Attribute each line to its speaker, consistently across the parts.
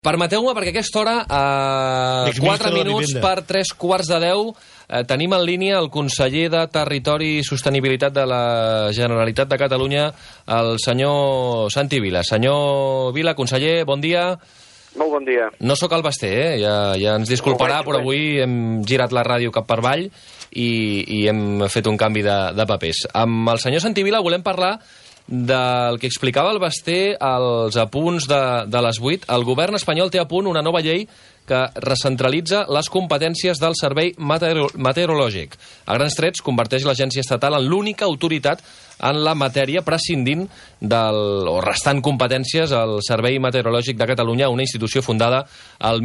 Speaker 1: Permeteu-me, perquè a aquesta hora, 4 minuts per 3:15, tenim en línia el conseller de Territori i Sostenibilitat de la Generalitat de Catalunya, el senyor Santi Vila. Senyor Vila, conseller, bon dia.
Speaker 2: Molt bon dia.
Speaker 1: No sóc el Basté, ja ens disculparà, però avui hem girat la ràdio cap per avall i hem fet un canvi de papers. Amb el senyor Santi Vila volem parlar del que explicava el Basté als apunts de les 8. El govern espanyol té a punt una nova llei que recentralitza les competències del servei meteorològic. A grans trets, converteix l'agència estatal en l'única autoritat en la matèria, prescindint o restant competències al Servei Meteorològic de Catalunya, una institució fundada el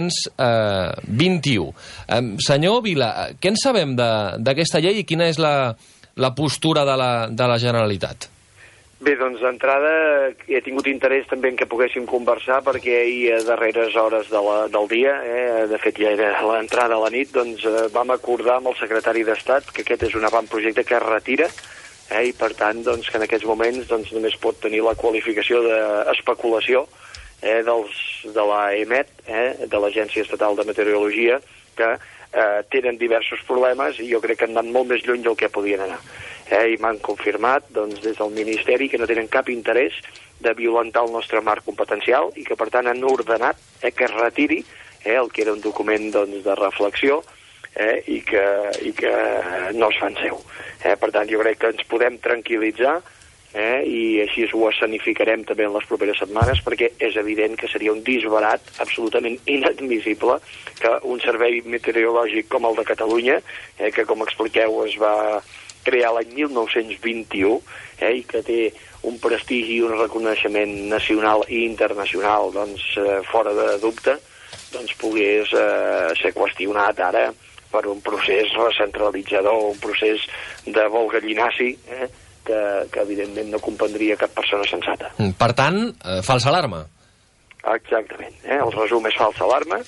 Speaker 1: 1921. Senyor Vila, què en sabem d'aquesta llei i quina és la postura de la Generalitat?
Speaker 2: Bé, doncs d'entrada he tingut interès també en que poguéssim conversar perquè ahir a darreres hores del dia, de fet ja era l'entrada a la nit, doncs vam acordar amb el secretari d'Estat que aquest és un avantprojecte que es retira i per tant doncs, que en aquests moments doncs, només pot tenir la qualificació d'especulació de l'EMET, de l'Agència Estatal de Meteorologia, que tenen diversos problemes i jo crec que han anat molt més lluny del que podien anar. I m'han confirmat doncs, des del Ministeri que no tenen cap interès de violentar el nostre marc competencial i que per tant han ordenat que es retiri el que era un document doncs, de reflexió i que no es fan seu. Per tant jo crec que ens podem tranquil·litzar i així ho escenificarem també en les properes setmanes perquè és evident que seria un disbarat absolutament inadmissible que un servei meteorològic com el de Catalunya, que com expliqueu es va crear l'any 1921 i que té un prestigi i un reconeixement nacional i internacional doncs, fora de dubte, doncs pogués ser qüestionat ara per un procés recentralitzador, un procés de vol gallinaci, que evidentment no comprendria cap persona sensata.
Speaker 1: Per tant, falsa alarma.
Speaker 2: Exactament. El resum és falsa alarma.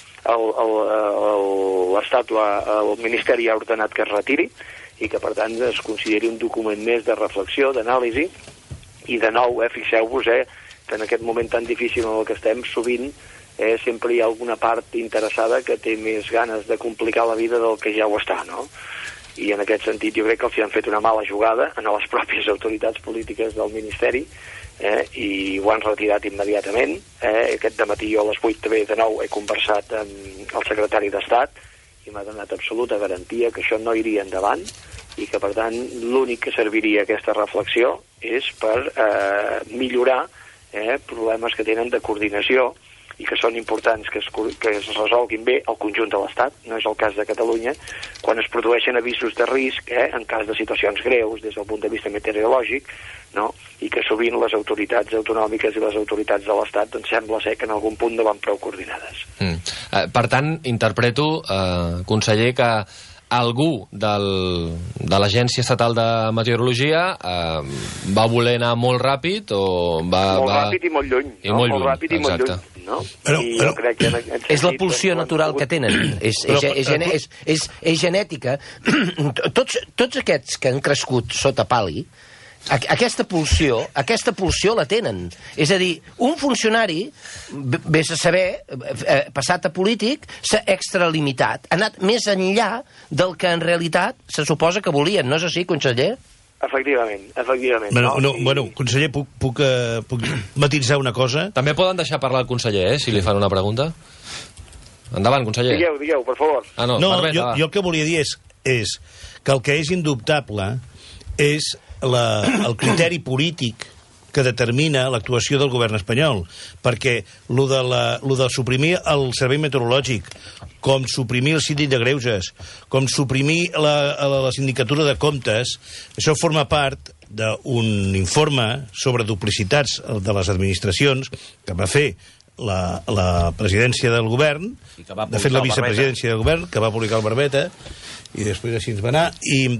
Speaker 2: L'Estat, el Ministeri ha ordenat que es retiri i que per tant es consideri un document més de reflexió, d'anàlisi i de nou, fixeu-vos que en aquest moment tan difícil en el que estem sovint sempre hi ha alguna part interessada que té més ganes de complicar la vida del que ja ho està, no? I en aquest sentit jo crec que els han fet una mala jugada a les pròpies autoritats polítiques del Ministeri i ho han retirat immediatament. Aquest dematí jo a les 8 també de nou he conversat amb el secretari d'Estat i m'ha donat absoluta garantia que això no iria endavant i que, per tant, l'únic que serviria aquesta reflexió és per millorar problemes que tenen de coordinació i que són importants que es resolguin bé al conjunt de l'Estat, no és el cas de Catalunya, quan es produeixen avisos de risc en cas de situacions greus des del punt de vista meteorològic, no? I que sovint les autoritats autonòmiques i les autoritats de l'Estat doncs sembla ser que en algun punt no van prou coordinades.
Speaker 1: Per tant, interpreto, conseller, que algú de l'Agència Estatal de Meteorologia va voler anar molt ràpid o va...
Speaker 2: Molt ràpid i molt lluny. Molt ràpid i molt lluny. No?
Speaker 3: Però,
Speaker 2: crec que
Speaker 3: és la pulsió natural que tenen, és genètica. Tots aquests que han crescut sota pal·li, aquesta pulsió la tenen. És a dir, un funcionari, vés a saber, passat a polític, s'ha extralimitat, ha anat més enllà del que en realitat se suposa que volien, no és així, conseller?
Speaker 2: Efectivament.
Speaker 3: Bueno, conseller, puc matitzar una cosa?
Speaker 1: També poden deixar parlar el conseller, si li fan una pregunta. Endavant, conseller.
Speaker 2: Digueu, per favor.
Speaker 3: No, jo el que volia dir és que el que és indubtable és el criteri polític que determina l'actuació del govern espanyol, perquè lo de suprimir el servei meteorològic, com suprimir el síndic de greuges, com suprimir la sindicatura de comptes, això forma part d'un informe sobre duplicitats de les administracions que va fer la presidència del govern, de fet la vicepresidència del govern, que va publicar el Barbeta, i després així ens va anar,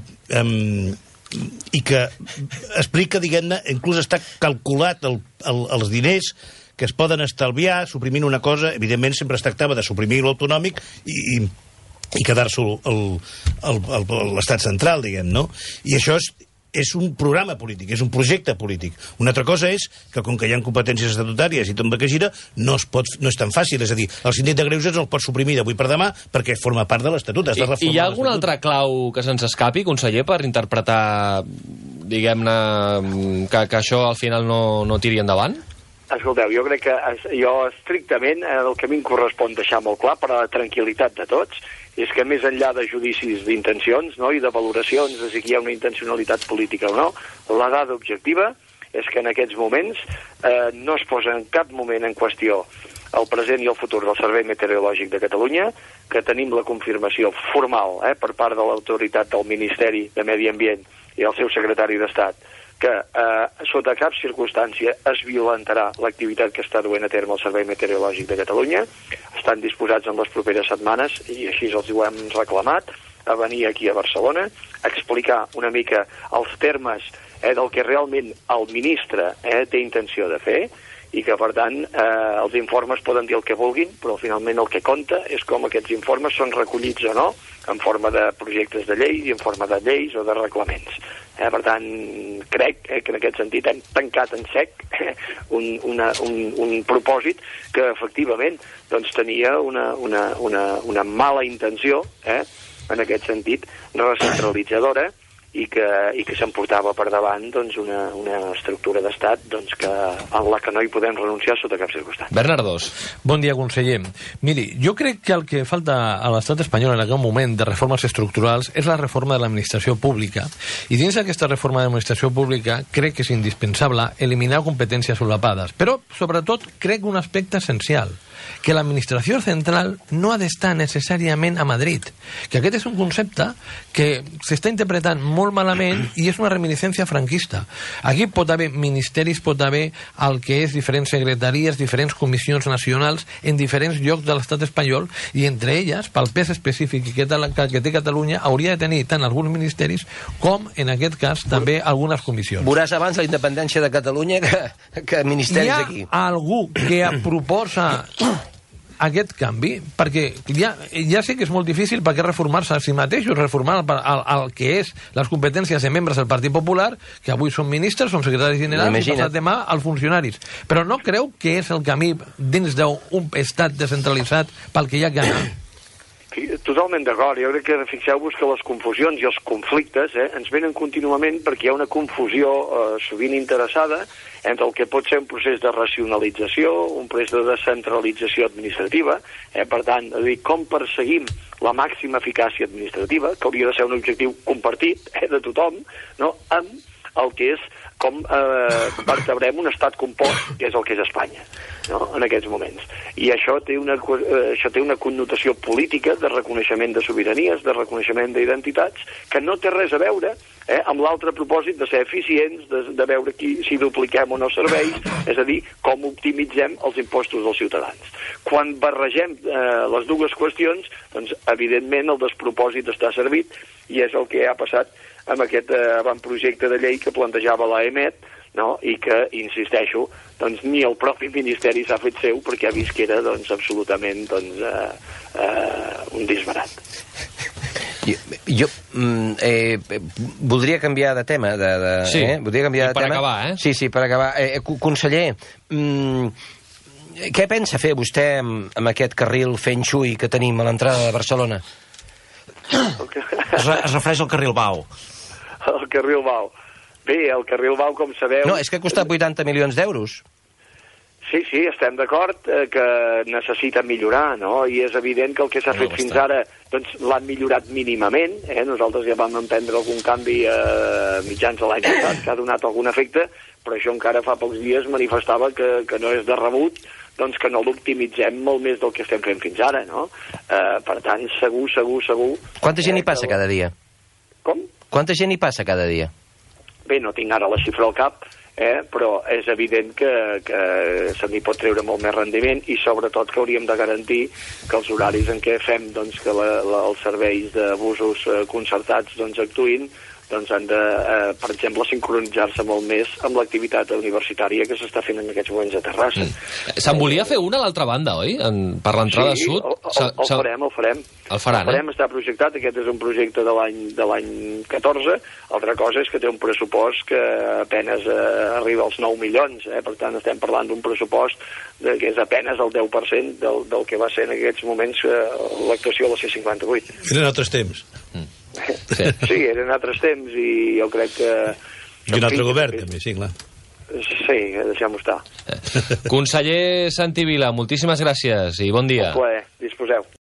Speaker 3: i que explica, diguem-ne, inclús està calculat els diners que es poden estalviar suprimint una cosa. Evidentment sempre es tractava de suprimir l'autonòmic i quedar-se l'estat central, diguem, no? I això és un programa polític, és un projecte polític. Una altra cosa és que, com que hi ha competències estatutàries i tot que gira, no és tan fàcil. És a dir, el síndic de Greuges no el pot suprimir d'avui per demà perquè forma part de l'Estatut.
Speaker 1: I hi ha algun altre clau que se'ns escapi, conseller, per interpretar, diguem-ne, que això al final no tiri endavant?
Speaker 2: Escolteu, jo crec que jo estrictament el que a mi em correspon deixar molt clar per a la tranquil·litat de tots és que més enllà de judicis d'intencions, no, i de valoracions de si hi ha una intencionalitat política o no, la dada objectiva és que en aquests moments no es posa en cap moment en qüestió el present i el futur del Servei Meteorològic de Catalunya, que tenim la confirmació formal per part de l'autoritat del Ministeri de Medi Ambient i el seu secretari d'Estat, que sota cap circumstància es violentarà l'activitat que està duent a terme el Servei Meteorològic de Catalunya. Estan disposats en les properes setmanes, i així els ho hem reclamat, a venir aquí a Barcelona, a explicar una mica els termes del que realment el ministre té intenció de fer, i que, per tant, els informes poden dir el que vulguin, però finalment el que compta és com aquests informes són recollits o no, en forma de projectes de llei i en forma de lleis o de reglaments. Per tant, crec que en aquest sentit hem tancat en sec un propòsit que, efectivament, doncs, tenia una mala intenció, en aquest sentit, recentralitzadora, i que s'emportava per davant doncs, una estructura d'estat doncs, en la que no hi podem renunciar sota cap circumstància.
Speaker 1: Bernardos.
Speaker 4: Bon dia, conseller. Miri, jo crec que el que falta a l'estat espanyol en aquest moment de reformes estructurals és la reforma de l'administració pública. I dins d'aquesta reforma de l'administració pública crec que és indispensable eliminar competències solapades. Però, sobretot, crec un aspecte essencial, que l'administració central no ha d'estar necessàriament a Madrid. Que aquest és un concepte que s'està interpretant molt malament i és una reminiscència franquista. Aquí pot haver ministeris, pot haver el que és diferents secretaries, diferents comissions nacionals en diferents llocs de l'estat espanyol, i entre elles, pel pes específic que té Catalunya, hauria de tenir tant alguns ministeris com, en aquest cas, també algunes comissions.
Speaker 5: Veuràs abans la independència de Catalunya que ministeris aquí.
Speaker 4: Hi ha algú que proposa aquest canvi? Perquè ja sé que és molt difícil perquè reformar-se a si mateixos, reformar el que és les competències de membres del Partit Popular, que avui són ministres, són secretaris generals, i passat demà als funcionaris. Però no creu que és el camí dins d'un estat descentralitzat pel que hi ha que anar?
Speaker 2: Totalment d'acord. Jo crec que fixeu-vos que les confusions i els conflictes ens venen contínuament perquè hi ha una confusió sovint interessada entre el que pot ser un procés de racionalització, un procés de descentralització administrativa, per tant, com perseguim la màxima eficàcia administrativa, que hauria de ser un objectiu compartit de tothom, no? Amb el que és com vertebrem un estat compost, que és el que és Espanya, no? En aquests moments. I això té una connotació política de reconeixement de sobiranies, de reconeixement d'identitats, que no té res a veure amb l'altre propòsit de ser eficients, de veure si dupliquem o no serveis, és a dir, com optimitzem els impostos dels ciutadans. Quan barregem les dues qüestions, doncs, evidentment, el despropòsit està servit, i és el que ha passat amb aquest avantprojecte de llei que plantejava l'AEMET, no? I que, insisteixo, doncs, ni el propi Ministeri s'ha fet seu perquè ha vist que era doncs, absolutament doncs, un disbarat.
Speaker 5: Jo voldria canviar de tema.
Speaker 1: Sí,
Speaker 5: voldria canviar de
Speaker 1: per
Speaker 5: tema.
Speaker 1: acabar,
Speaker 5: Sí, per acabar. Conseller, què pensa fer vostè amb aquest carril Feng Shui que tenim a l'entrada de Barcelona?
Speaker 4: Es refereix al carril Bau.
Speaker 2: El carril Bau. Bé, el carril Bau, com sabeu...
Speaker 5: No, és que ha costat 80 milions d'euros.
Speaker 2: Sí, estem d'acord que necessita millorar, no? I és evident que el que s'ha fet fins ara doncs, l'han millorat mínimament. Nosaltres ja vam emprendre algun canvi mitjans de l'any passat que ha donat algun efecte, però això encara fa pocs dies manifestava que no és de rebut, doncs que no l'optimitzem molt més del que estem fent fins ara, no? Per tant, segur...
Speaker 5: Quanta gent hi passa cada dia?
Speaker 2: Com?
Speaker 5: Quanta gent hi passa cada dia?
Speaker 2: Bé, no tinc ara la xifra al cap, però és evident que se n'hi pot treure molt més rendiment, i sobretot que hauríem de garantir que els horaris en què fem doncs, que els serveis d'abusos concertats doncs, actuïn, doncs han de, per exemple, sincronitzar-se molt més amb l'activitat universitària que s'està fent en aquests moments a Terrassa.
Speaker 1: Se'n volia fer una a l'altra banda, oi? Per l'entrada
Speaker 2: sí,
Speaker 1: sud?
Speaker 2: El farem.
Speaker 1: El faran,
Speaker 2: està projectat, aquest és un projecte de l'any 14, altra cosa és que té un pressupost que apenes arriba als 9 milions, per tant estem parlant d'un pressupost que és apenes el 10% del que va ser en aquests moments l'actuació a la C58.
Speaker 3: Eren altres temps.
Speaker 2: Sí, eren altres temps i jo crec que...
Speaker 3: I un altre govern, també, sí, clar.
Speaker 2: Sí, deixem-ho estar.
Speaker 1: Conseller Santi Vila, moltíssimes gràcies i bon dia.
Speaker 2: Un plaer, disposeu.